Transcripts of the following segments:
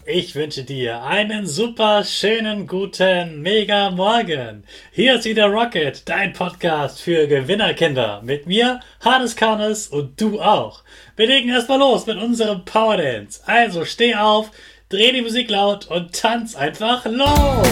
Ich wünsche dir einen super schönen, guten, mega Morgen. Hier ist wieder Rocket, dein Podcast für Gewinnerkinder. Mit mir, Hannes Karnes und du auch. Wir legen erstmal los mit unserem Power Dance. Also steh auf, dreh die Musik laut und tanz einfach los.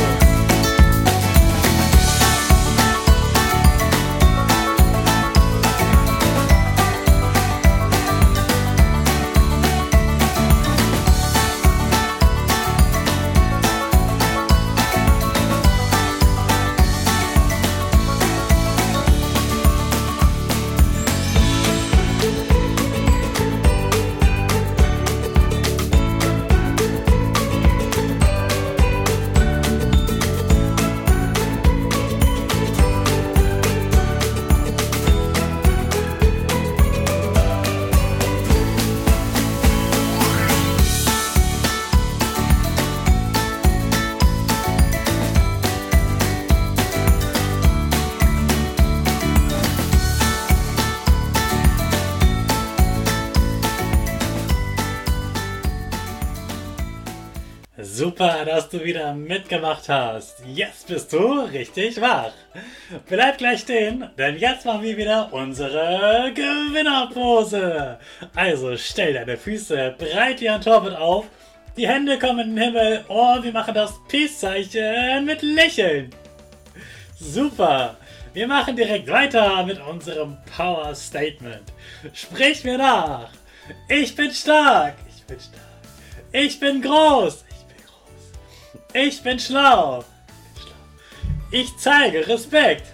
Super, dass du wieder mitgemacht hast. Jetzt bist du richtig wach. Bleib gleich stehen, denn jetzt machen wir wieder unsere Gewinnerpose. Also stell deine Füße breit wie ein Torwart auf, die Hände kommen in den Himmel und wir machen das Peace-Zeichen mit Lächeln. Super, wir machen direkt weiter mit unserem Power Statement. Sprich mir nach. Ich bin stark. Ich bin stark. Ich bin groß. Ich bin schlau. Ich zeige Respekt.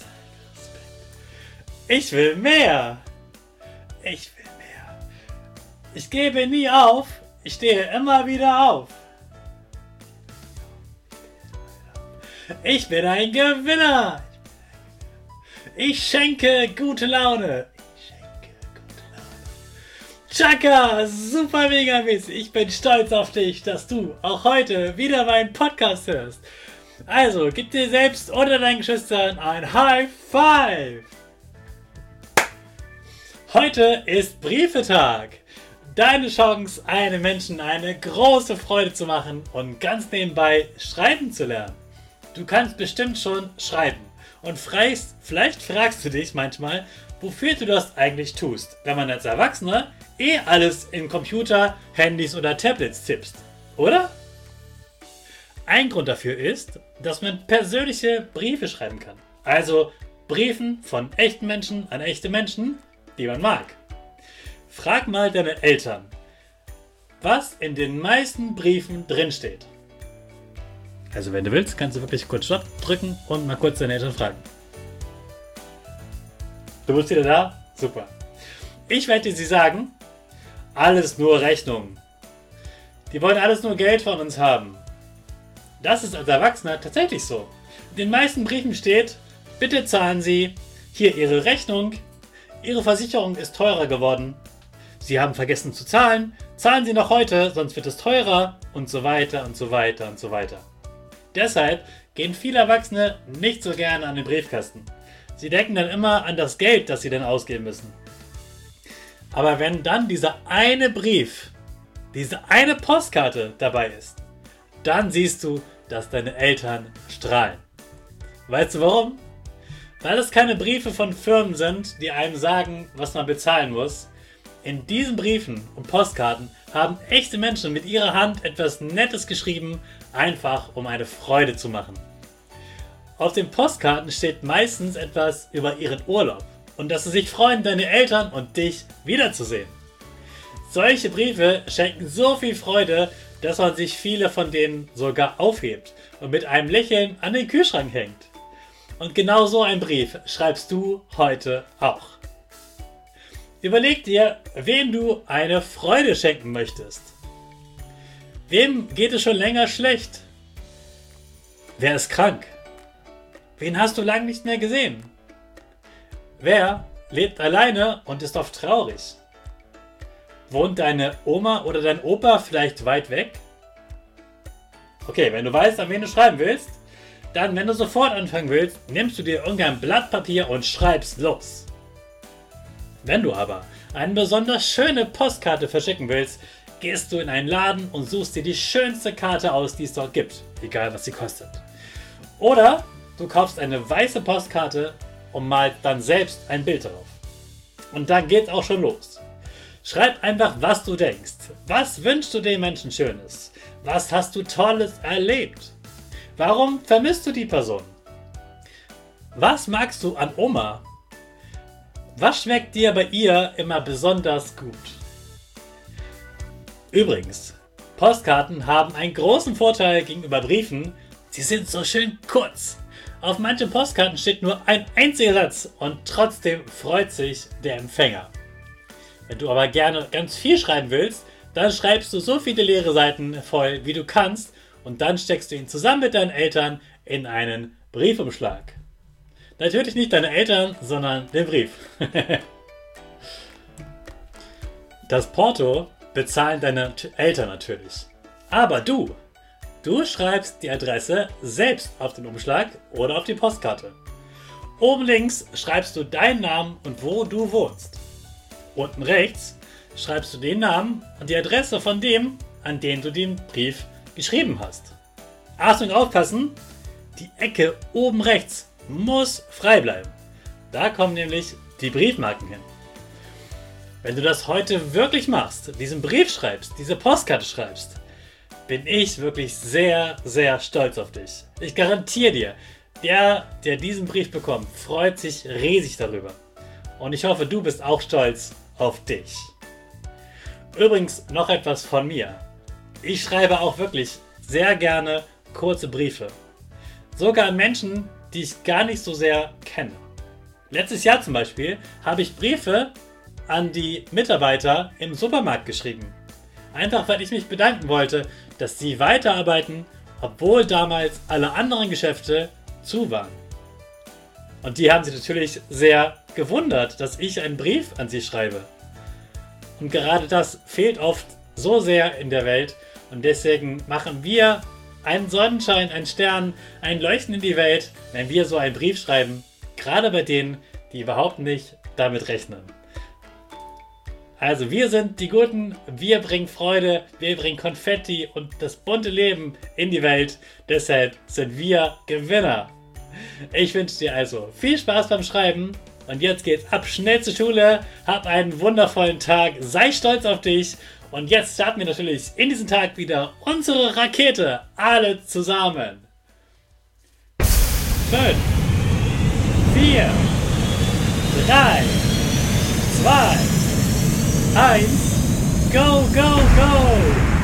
Ich will mehr. Ich will mehr. Ich gebe nie auf. Ich stehe immer wieder auf. Ich bin ein Gewinner. Ich schenke gute Laune. Chaka, super mega mäßig. Ich bin stolz auf dich, dass du auch heute wieder meinen Podcast hörst. Also, gib dir selbst oder deinen Geschwistern ein High Five. Heute ist Briefetag. Deine Chance, einem Menschen eine große Freude zu machen und ganz nebenbei schreiben zu lernen. Du kannst bestimmt schon schreiben. Und vielleicht fragst du dich manchmal, wofür du das eigentlich tust, wenn man als Erwachsener alles in Computer, Handys oder Tablets tippst, oder? Ein Grund dafür ist, dass man persönliche Briefe schreiben kann. Also Briefen von echten Menschen an echte Menschen, die man mag. Frag mal deine Eltern, was in den meisten Briefen drinsteht. Also wenn du willst, kannst du wirklich kurz Stopp drücken und mal kurz deine Eltern fragen. Du bist wieder da? Super. Ich werde sie sagen, alles nur Rechnungen. Die wollen alles nur Geld von uns haben. Das ist als Erwachsener tatsächlich so. In den meisten Briefen steht, bitte zahlen Sie, hier Ihre Rechnung, Ihre Versicherung ist teurer geworden, Sie haben vergessen zu zahlen, zahlen Sie noch heute, sonst wird es teurer und so weiter und so weiter und so weiter. Deshalb gehen viele Erwachsene nicht so gerne an den Briefkasten. Sie denken dann immer an das Geld, das sie dann ausgeben müssen. Aber wenn dann dieser eine Brief, diese eine Postkarte dabei ist, dann siehst du, dass deine Eltern strahlen. Weißt du warum? Weil es keine Briefe von Firmen sind, die einem sagen, was man bezahlen muss. In diesen Briefen und Postkarten haben echte Menschen mit ihrer Hand etwas Nettes geschrieben, einfach um eine Freude zu machen. Auf den Postkarten steht meistens etwas über ihren Urlaub und dass sie sich freuen, deine Eltern und dich wiederzusehen. Solche Briefe schenken so viel Freude, dass man sich viele von denen sogar aufhebt und mit einem Lächeln an den Kühlschrank hängt. Und genau so einen Brief schreibst du heute auch. Überleg dir, wem du eine Freude schenken möchtest. Wem geht es schon länger schlecht? Wer ist krank? Wen hast du lange nicht mehr gesehen? Wer lebt alleine und ist oft traurig? Wohnt deine Oma oder dein Opa vielleicht weit weg? Okay, wenn du weißt, an wen du schreiben willst, dann, wenn du sofort anfangen willst, nimmst du dir irgendein Blatt Papier und schreibst los. Wenn du aber eine besonders schöne Postkarte verschicken willst, gehst du in einen Laden und suchst dir die schönste Karte aus, die es dort gibt, egal was sie kostet. Oder du kaufst eine weiße Postkarte und malst dann selbst ein Bild darauf. Und dann geht's auch schon los. Schreib einfach, was du denkst. Was wünschst du den Menschen Schönes? Was hast du Tolles erlebt? Warum vermisst du die Person? Was magst du an Oma? Was schmeckt dir bei ihr immer besonders gut? Übrigens, Postkarten haben einen großen Vorteil gegenüber Briefen. Sie sind so schön kurz. Auf manchen Postkarten steht nur ein einziger Satz und trotzdem freut sich der Empfänger. Wenn du aber gerne ganz viel schreiben willst, dann schreibst du so viele leere Seiten voll, wie du kannst, und dann steckst du ihn zusammen mit deinen Eltern in einen Briefumschlag. Natürlich nicht deine Eltern, sondern den Brief. Das Porto bezahlen deine Eltern natürlich. Aber du schreibst die Adresse selbst auf den Umschlag oder auf die Postkarte. Oben links schreibst du deinen Namen und wo du wohnst. Unten rechts schreibst du den Namen und die Adresse von dem, an den du den Brief geschrieben hast. Achtung, aufpassen! Die Ecke oben rechts muss frei bleiben. Da kommen nämlich die Briefmarken hin. Wenn du das heute wirklich machst, diesen Brief schreibst, diese Postkarte schreibst, bin ich wirklich sehr, sehr stolz auf dich. Ich garantiere dir, der diesen Brief bekommt, freut sich riesig darüber. Und ich hoffe, du bist auch stolz auf dich. Übrigens noch etwas von mir. Ich schreibe auch wirklich sehr gerne kurze Briefe. Sogar an Menschen, die ich gar nicht so sehr kenne. Letztes Jahr zum Beispiel habe ich Briefe an die Mitarbeiter im Supermarkt geschrieben. Einfach weil ich mich bedanken wollte, dass sie weiterarbeiten, obwohl damals alle anderen Geschäfte zu waren. Und die haben sich natürlich sehr gewundert, dass ich einen Brief an sie schreibe. Und gerade das fehlt oft so sehr in der Welt und deswegen machen wir einen Sonnenschein, einen Stern, ein Leuchten in die Welt, wenn wir so einen Brief schreiben, gerade bei denen, die überhaupt nicht damit rechnen. Also wir sind die Guten, wir bringen Freude, wir bringen Konfetti und das bunte Leben in die Welt, deshalb sind wir Gewinner. Ich wünsche dir also viel Spaß beim Schreiben und jetzt geht's ab schnell zur Schule, hab einen wundervollen Tag, sei stolz auf dich und jetzt starten wir natürlich in diesen Tag wieder unsere Rakete, alle zusammen. 5, 4, 3, 2, 1, go, go, go!